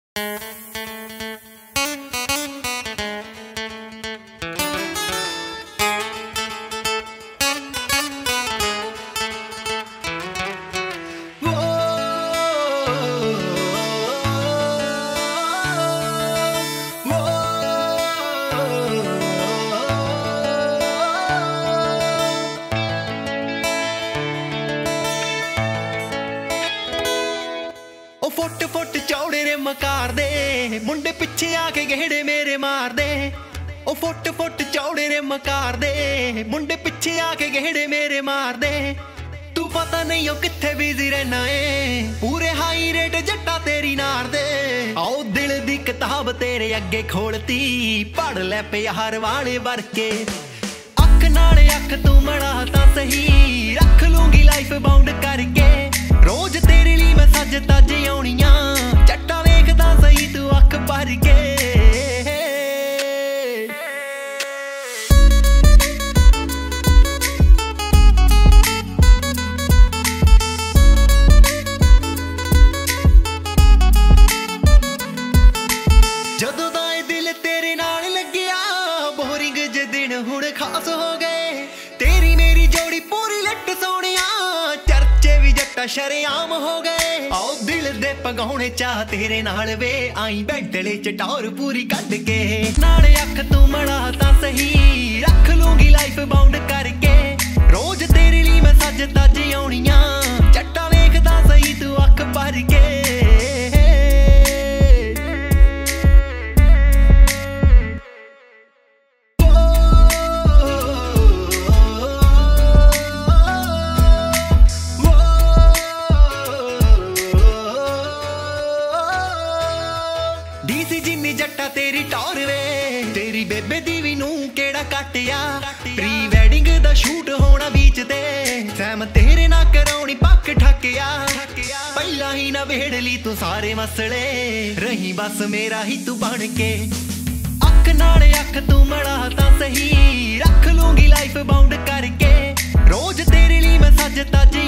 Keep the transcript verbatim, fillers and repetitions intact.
Foot foot चौड़े रे मकार दे मुंडे पिछे आके गेड़े मेरे मार दे। ओ फुट फुट चौड़े रे मकार दे मुंडे पिछे आके गेड़े मेरे मार दे। तू पता नहीं हो किथे बिजी रहना है, पूरे हाई रेट जट्टा तेरी नार दे। आओ दिल दी किताब तेरे अगे खोलती, पढ़ ले प्यार वाले वर के। अख नाले अख तू मड़ा ता सही, रख लूंगी लाइफ बाउंड करके। रोज तेरे लिए मैं सज तज आउणियां, जट्टा वेखदा सही तू अख भर के। जदों दा ए दिल तेरे नाल लग्गिया, बोरिंग जे दिन हुण खास हो गए। तेरी मेरी जोड़ी पूरी लट सोहणिया, चर्चे भी जट्टा शरेआम हो गए। आओ दिल दे पगाउणे चाह तेरे नाल वे, आई बैडले च टौर पूरी कट के। नाले अख तू मड़ा ता सही, रख लूंगी लाइफ बाउंड करके। रोज तेरे लिए मैं सज तज आउणियां, जट्टा वेखदा सही तू अख भर के। डीसी जिन्नी जट्टा तेरी टौर वे, तेरी बेबे दी भी नूं केड़ा कट्टिया। प्री वैडिंग दा शूट होना बीच ते, सैम तेरे ना कराउणी पक्क ठक्किया। पहला ही ना वेड़ ली तू सारे मसले, रही बस मेरा ही तू बन के। अख नाले अख तू मड़ा ता सही, रख लूंगी लाइफ बाउंड करके। रोज तेरे लिए मैं सज तज